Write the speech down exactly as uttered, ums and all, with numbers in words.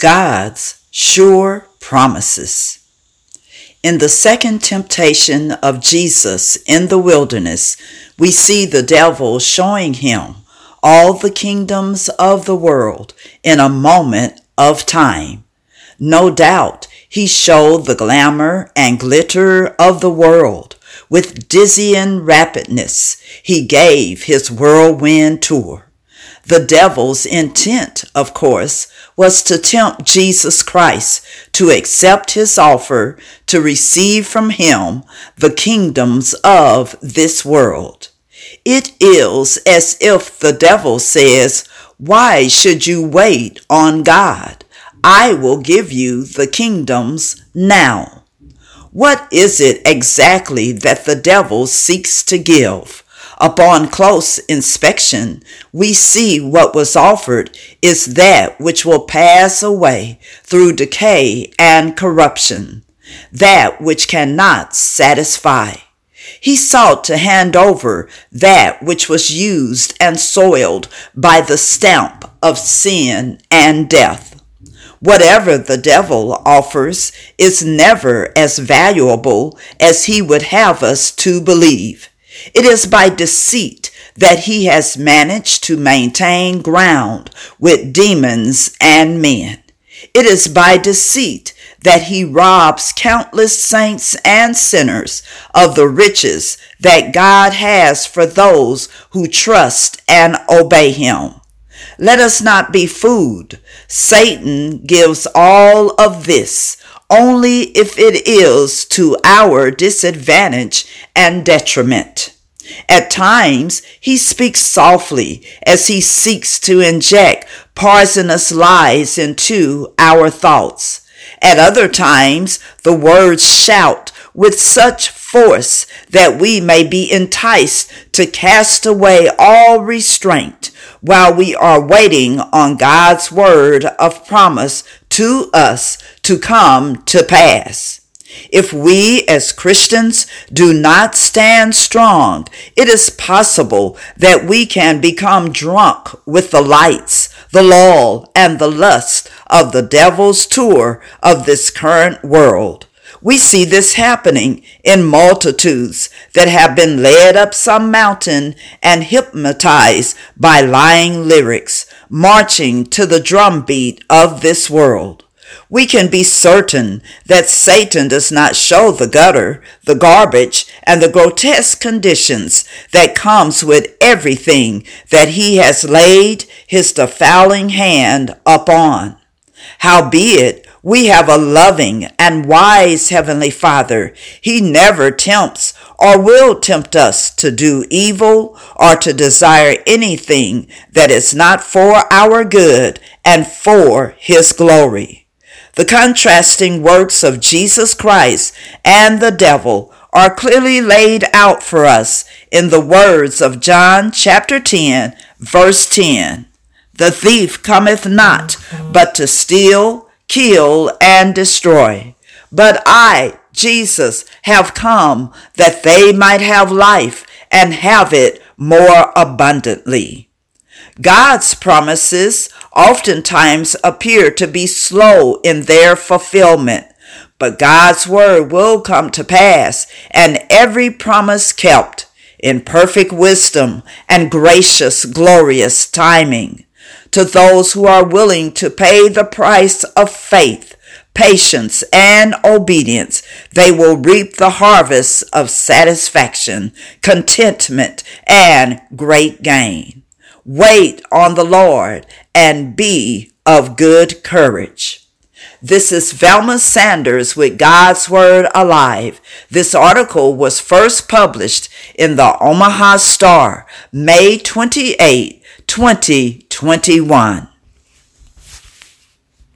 God's sure promises. In the second temptation of Jesus in the wilderness, we see the devil showing him all the kingdoms of the world in a moment of time. No doubt he showed the glamour and glitter of the world. With dizzying rapidness, he gave his whirlwind tour. The devil's intent, of course, was to tempt Jesus Christ to accept his offer to receive from him the kingdoms of this world. It is as if the devil says, "Why should you wait on God? I will give you the kingdoms now." What is it exactly that the devil seeks to give? Upon close inspection, we see what was offered is that which will pass away through decay and corruption, that which cannot satisfy. He sought to hand over that which was used and soiled by the stamp of sin and death. Whatever the devil offers is never as valuable as he would have us to believe. It is by deceit that he has managed to maintain ground with demons and men. It is by deceit that he robs countless saints and sinners of the riches that God has for those who trust and obey him. Let us not be fooled. Satan gives all of this only if it is to our disadvantage and detriment. At times, he speaks softly as he seeks to inject poisonous lies into our thoughts. At other times, the words shout with such force that we may be enticed to cast away all restraint while we are waiting on God's word of promise to us to come to pass. If we as Christians do not stand strong, it is possible that we can become drunk with the lights, the lull, and the lust of the devil's tour of this current world. We see this happening in multitudes that have been led up some mountain and hypnotized by lying lyrics, marching to the drumbeat of this world. We can be certain that Satan does not show the gutter, the garbage, and the grotesque conditions that comes with everything that he has laid his defiling hand upon. Howbeit, we have a loving and wise Heavenly Father. He never tempts or will tempt us to do evil or to desire anything that is not for our good and for his glory. The contrasting works of Jesus Christ and the devil are clearly laid out for us in the words of John chapter ten, verse ten. The thief cometh not, but to steal, kill, and destroy. But I, Jesus, have come that they might have life and have it more abundantly. God's promises oftentimes appear to be slow in their fulfillment, but God's word will come to pass, and every promise kept in perfect wisdom and gracious, glorious timing. To those who are willing to pay the price of faith, patience, and obedience, they will reap the harvest of satisfaction, contentment, and great gain. Wait on the Lord and be of good courage. This is Velma Sanders with God's Word Alive. This article was first published in the Omaha Star, May twenty-eighth, twenty twenty-one.